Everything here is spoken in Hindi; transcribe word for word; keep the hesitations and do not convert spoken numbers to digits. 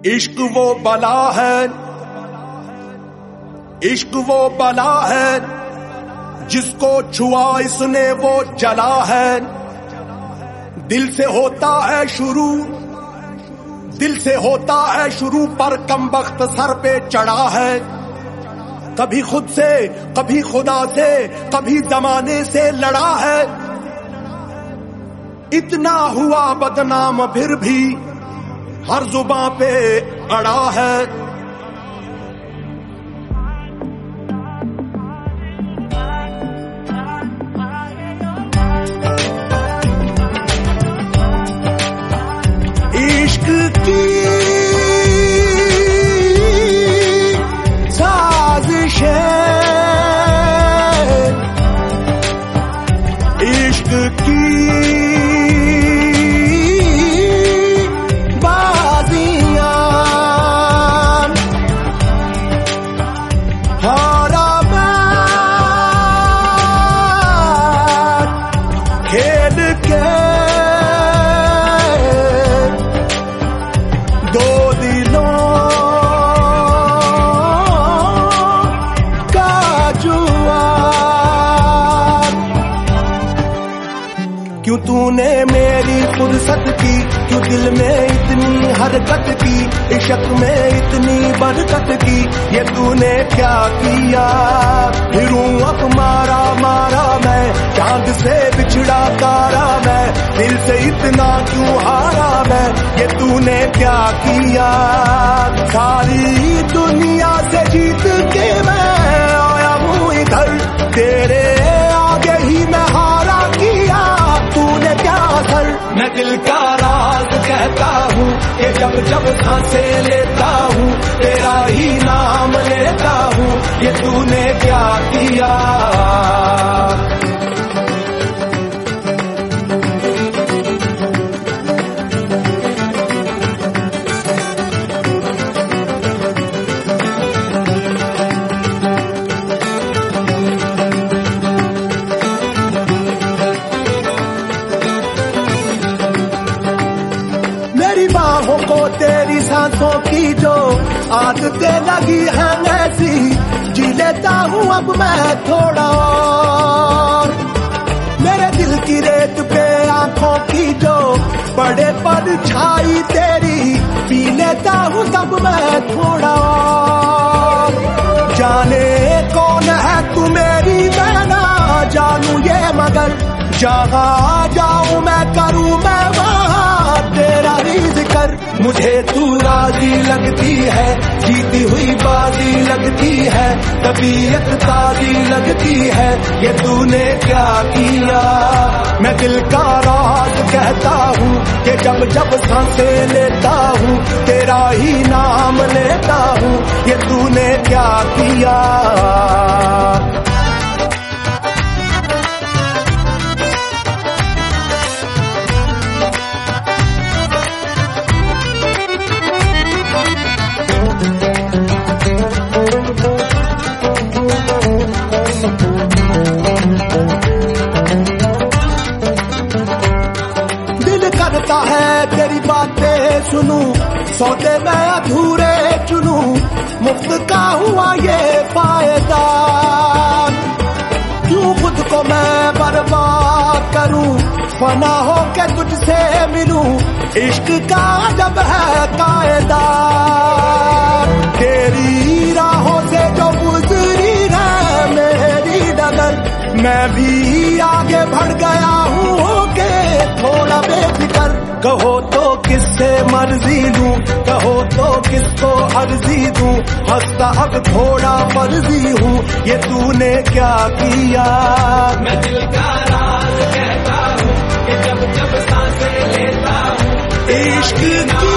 इश्क वो बला है, इश्क वो बला है, जिसको छुआ इसने वो जला है। दिल से होता है शुरू, दिल से होता है शुरू, पर कमबख्त सर पे चढ़ा है। कभी खुद से, कभी खुदा से, कभी जमाने से लड़ा है। इतना हुआ बदनाम फिर भी हर जुबां पे अड़ा है। इश्क की साजिशें, इश्क की खेल के दो दिलों का जुआ। क्यों तूने मेरी फुर्सत की, क्यों दिल में इतनी हरकत की, इश्क में इतनी बरकत की, ये तूने क्या किया। फिरूं अब मारा मारा मैं, चांद से बिछड़ा तारा मैं, दिल से इतना क्यों हारा मैं, ये तूने क्या किया। सारी दुनिया से जीत के मैं आया हूँ इधर, तेरे आगे ही मैं हारा किया, तूने क्या असर। मैं दिल का राज कहता हूँ कि जब जब सांसें लेता हूँ, तेरा ही नाम लेता हूँ, ये तूने क्या किया। मेरी बाहों को तेरी सांसों की जो आदतें लगी हैं ऐसी, जी लेता हूँ अब मैं थोड़ा और। मेरे दिल की रेत पे आंखों की जो बड़े पर छाई तेरी, पी लेता हूँ तब मैं थोड़ा और। जाने कौन है तू मेरी, मैं ना जानू ये, मगर जहाँ जाऊँ मैं करूँ मैं वहाँ तेरा ही जिक्र। मुझे तू राजी लगती है, जीती हुई बाजी लगती है, तबीयत ताजी लगती है, ये तूने क्या किया। मैं दिल का राज कहता हूँ कि जब जब सांसें लेता हूँ, तेरा ही नाम लेता हूँ, ये तूने क्या किया। करता है तेरी बातें सुनूं, सौदे मैं अधूरे चुनूं, मुफ्त का हुआ ये फायदा। क्यों खुद को मैं बर्बाद करूं, फना हो के तुझसे मिलूं, इश्क का जब है कायदा। तेरी राहों से जो गुजरी है मेरी डगर, मैं भी आगे बढ़ गया हूँ के थोड़ा बेफिक्र। कहो तो किससे मर्जी लूं, कहो तो किसको अर्जी दूं, हंसता अब थोड़ा फर्जी हूँ, ये तूने क्या किया। मैं दिल का राज कहता हूँ कि जब जब सांसें लेता हूँ, इश्क की